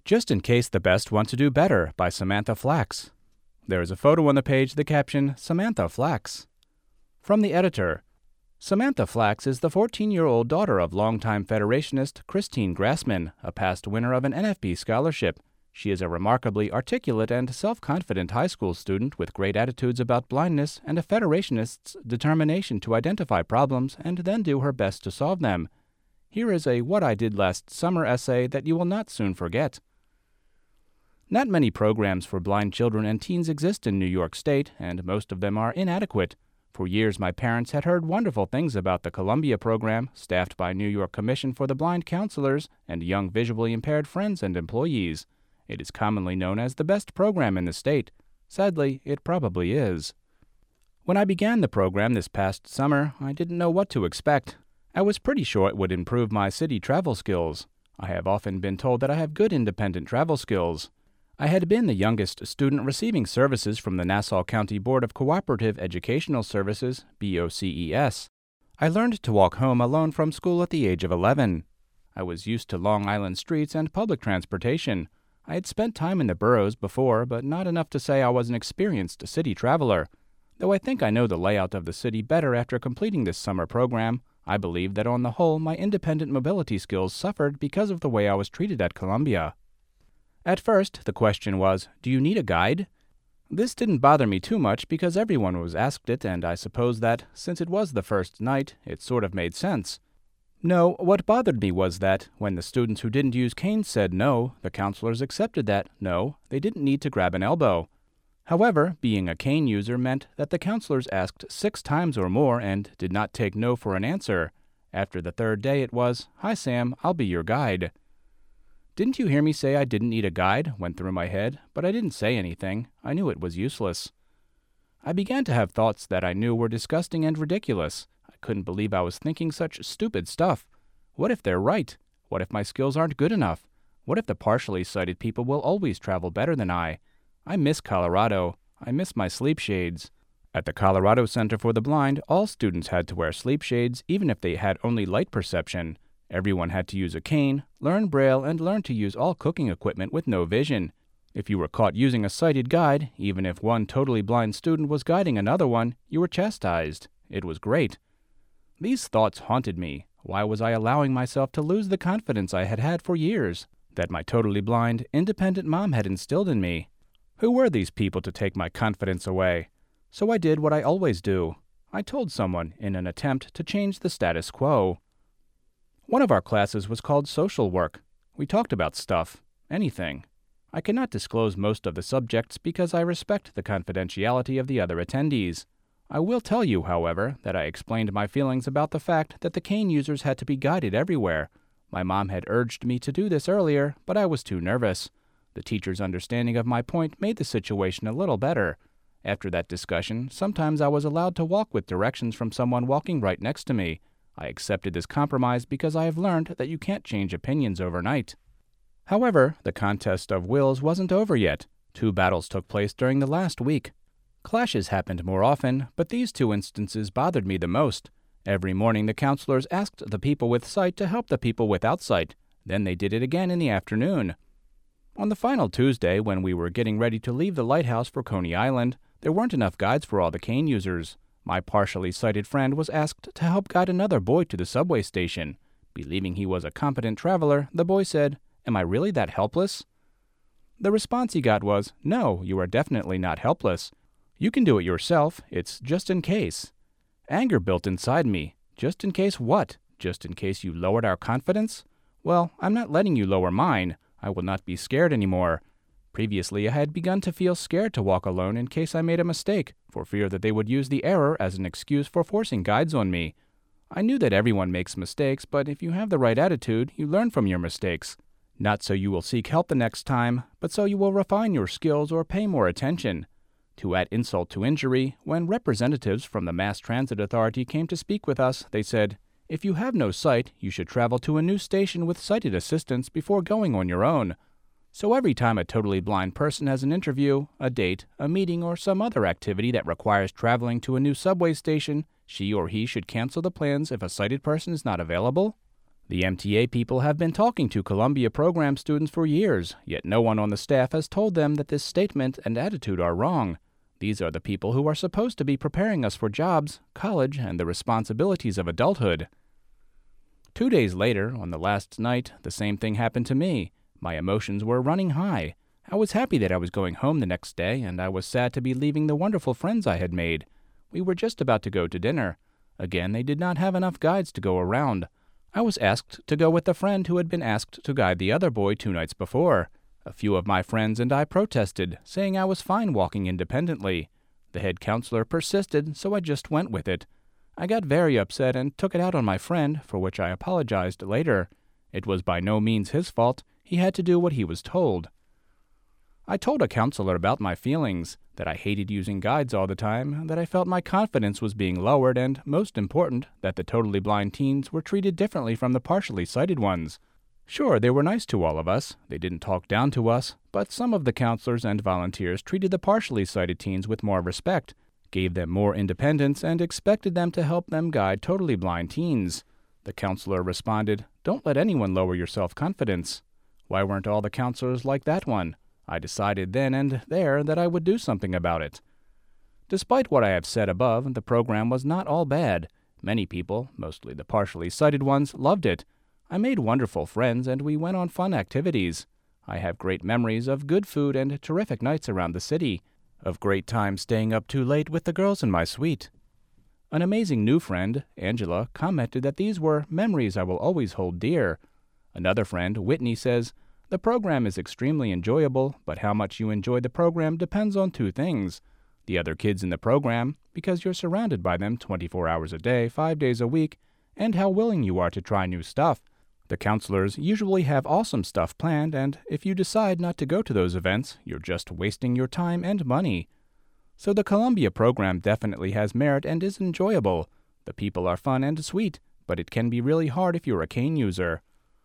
Just in Case the Best Want to Do Better by Samantha Flax. There is a photo on the page, the caption, Samantha Flax. From the editor, Samantha Flax is the 14-year-old daughter of longtime Federationist Christine Grassman, a past winner of an NFB scholarship. She is a remarkably articulate and self-confident high school student with great attitudes about blindness and a Federationist's determination to identify problems and then do her best to solve them. Here is a What I Did Last Summer essay that you will not soon forget. Not many programs for blind children and teens exist in New York State, and most of them are inadequate. For years, my parents had heard wonderful things about the Columbia program, staffed by New York Commission for the Blind counselors and young visually impaired friends and employees. It is commonly known as the best program in the state. Sadly, it probably is. When I began the program this past summer, I didn't know what to expect. I was pretty sure it would improve my city travel skills. I have often been told that I have good independent travel skills. I had been the youngest student receiving services from the Nassau County Board of Cooperative Educational Services, BOCES. I learned to walk home alone from school at the age of 11. I was used to Long Island streets and public transportation. I had spent time in the boroughs before, but not enough to say I was an experienced city traveler. Though I think I know the layout of the city better after completing this summer program, I believe that on the whole my independent mobility skills suffered because of the way I was treated at Columbia. At first, the question was, do you need a guide? This didn't bother me too much because everyone was asked it, and I suppose that, since it was the first night, it sort of made sense. No, what bothered me was that, when the students who didn't use canes said no, the counselors accepted that, no, they didn't need to grab an elbow. However, being a cane user meant that the counselors asked 6 times or more and did not take no for an answer. After the third day it was, "Hi Sam, I'll be your guide." Didn't you hear me say I didn't need a guide? Went through my head, but I didn't say anything. I knew it was useless. I began to have thoughts that I knew were disgusting and ridiculous. I couldn't believe I was thinking such stupid stuff. What if they're right? What if my skills aren't good enough? What if the partially sighted people will always travel better than I? I miss Colorado. I miss my sleep shades. At the Colorado Center for the Blind, all students had to wear sleep shades even if they had only light perception. Everyone had to use a cane, learn Braille, and learn to use all cooking equipment with no vision. If you were caught using a sighted guide, even if one totally blind student was guiding another one, you were chastised. It was great. These thoughts haunted me. Why was I allowing myself to lose the confidence I had had for years, that my totally blind, independent mom had instilled in me? Who were these people to take my confidence away? So I did what I always do. I told someone in an attempt to change the status quo. One of our classes was called social work. We talked about stuff, anything. I cannot disclose most of the subjects because I respect the confidentiality of the other attendees. I will tell you, however, that I explained my feelings about the fact that the cane users had to be guided everywhere. My mom had urged me to do this earlier, but I was too nervous. The teacher's understanding of my point made the situation a little better. After that discussion, sometimes I was allowed to walk with directions from someone walking right next to me. I accepted this compromise because I have learned that you can't change opinions overnight. However, the contest of wills wasn't over yet. 2 battles took place during the last week. Clashes happened more often, but these 2 instances bothered me the most. Every morning the counselors asked the people with sight to help the people without sight. Then they did it again in the afternoon. On the final Tuesday, when we were getting ready to leave the lighthouse for Coney Island, there weren't enough guides for all the cane users. My partially sighted friend was asked to help guide another boy to the subway station. Believing he was a competent traveler, the boy said, "Am I really that helpless?" The response he got was, "No, you are definitely not helpless. You can do it yourself. It's just in case." Anger built inside me. Just in case what? Just in case you lowered our confidence? Well, I'm not letting you lower mine. I will not be scared anymore. Previously, I had begun to feel scared to walk alone in case I made a mistake, for fear that they would use the error as an excuse for forcing guides on me. I knew that everyone makes mistakes, but if you have the right attitude, you learn from your mistakes. Not so you will seek help the next time, but so you will refine your skills or pay more attention. To add insult to injury, when representatives from the Mass Transit Authority came to speak with us, they said, "If you have no sight, you should travel to a new station with sighted assistance before going on your own." So every time a totally blind person has an interview, a date, a meeting, or some other activity that requires traveling to a new subway station, she or he should cancel the plans if a sighted person is not available? The MTA people have been talking to Columbia program students for years, yet no one on the staff has told them that this statement and attitude are wrong. These are the people who are supposed to be preparing us for jobs, college, and the responsibilities of adulthood. 2 days later, on the last night, the same thing happened to me. My emotions were running high. I was happy that I was going home the next day, and I was sad to be leaving the wonderful friends I had made. We were just about to go to dinner. Again, they did not have enough guides to go around. I was asked to go with a friend who had been asked to guide the other boy 2 nights before. A few of my friends and I protested, saying I was fine walking independently. The head counselor persisted, so I just went with it. I got very upset and took it out on my friend, for which I apologized later. It was by no means his fault. He had to do what he was told. I told a counselor about my feelings, that I hated using guides all the time, that I felt my confidence was being lowered, and, most important, that the totally blind teens were treated differently from the partially sighted ones. Sure, they were nice to all of us. They didn't talk down to us, but some of the counselors and volunteers treated the partially sighted teens with more respect, gave them more independence, and expected them to help them guide totally blind teens. The counselor responded, "Don't let anyone lower your self-confidence." Why weren't all the counselors like that one? I decided then and there that I would do something about it. Despite what I have said above, the program was not all bad. Many people, mostly the partially sighted ones, loved it. I made wonderful friends and we went on fun activities. I have great memories of good food and terrific nights around the city, of great times staying up too late with the girls in my suite. An amazing new friend, Angela, commented that these were memories I will always hold dear. Another friend, Whitney, says, "The program is extremely enjoyable, but how much you enjoy the program depends on 2 things. The other kids in the program, because you're surrounded by them 24 hours a day, 5 days a week, and how willing you are to try new stuff. The counselors usually have awesome stuff planned, and if you decide not to go to those events, you're just wasting your time and money. So the Columbia program definitely has merit and is enjoyable. The people are fun and sweet, but it can be really hard if you're a cane user."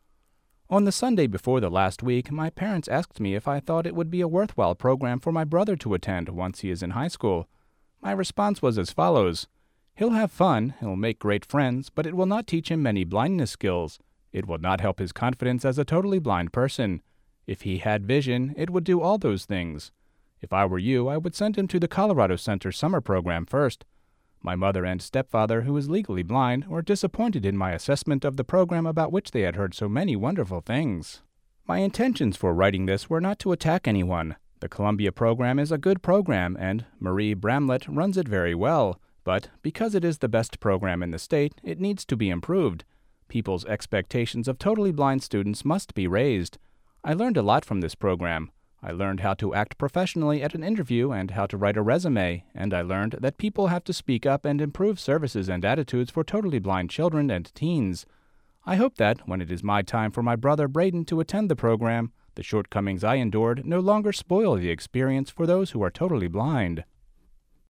On the Sunday before the last week, my parents asked me if I thought it would be a worthwhile program for my brother to attend once he is in high school. My response was as follows: "He'll have fun, he'll make great friends, but it will not teach him many blindness skills. It will not help his confidence as a totally blind person. If he had vision, it would do all those things. If I were you, I would send him to the Colorado Center summer program first." My mother and stepfather, who is legally blind, were disappointed in my assessment of the program about which they had heard so many wonderful things. My intentions for writing this were not to attack anyone. The Columbia program is a good program, and Marie Bramlett runs it very well, but because it is the best program in the state, it needs to be improved. People's expectations of totally blind students must be raised. I learned a lot from this program. I learned how to act professionally at an interview and how to write a resume, and I learned that people have to speak up and improve services and attitudes for totally blind children and teens. I hope that, when it is my time for my brother Braden to attend the program, the shortcomings I endured no longer spoil the experience for those who are totally blind.